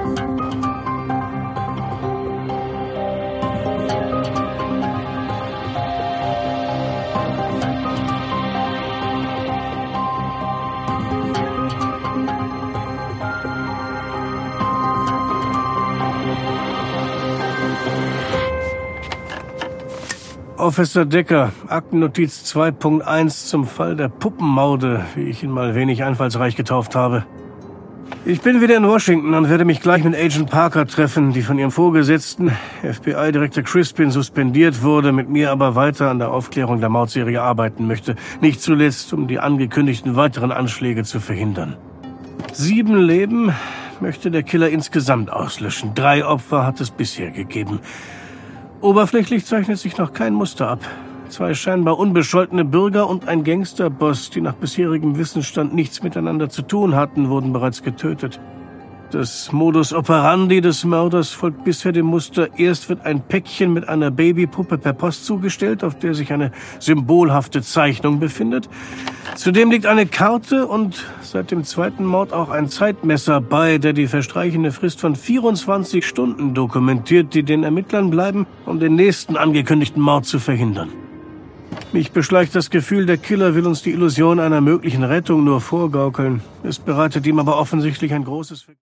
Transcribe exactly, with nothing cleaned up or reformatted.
Officer Decker, Aktennotiz zwei Punkt eins zum Fall der Puppenmaude, wie ich ihn mal wenig einfallsreich getauft habe. Ich bin wieder in Washington und werde mich gleich mit Agent Parker treffen, die von ihrem Vorgesetzten, F B I-Direktor Crispin, suspendiert wurde, mit mir aber weiter an der Aufklärung der Mordserie arbeiten möchte. Nicht zuletzt, um die angekündigten weiteren Anschläge zu verhindern. Sieben Leben möchte der Killer insgesamt auslöschen. Drei Opfer hat es bisher gegeben. Oberflächlich zeichnet sich noch kein Muster ab. Zwei scheinbar unbescholtene Bürger und ein Gangsterboss, die nach bisherigem Wissensstand nichts miteinander zu tun hatten, wurden bereits getötet. Das Modus operandi des Mörders folgt bisher dem Muster: Erst wird ein Päckchen mit einer Babypuppe per Post zugestellt, auf der sich eine symbolhafte Zeichnung befindet. Zudem liegt eine Karte und seit dem zweiten Mord auch ein Zeitmesser bei, der die verstreichende Frist von vierundzwanzig Stunden dokumentiert, die den Ermittlern bleiben, um den nächsten angekündigten Mord zu verhindern. Mich beschleicht das Gefühl, der Killer will uns die Illusion einer möglichen Rettung nur vorgaukeln. Es bereitet ihm aber offensichtlich ein großes...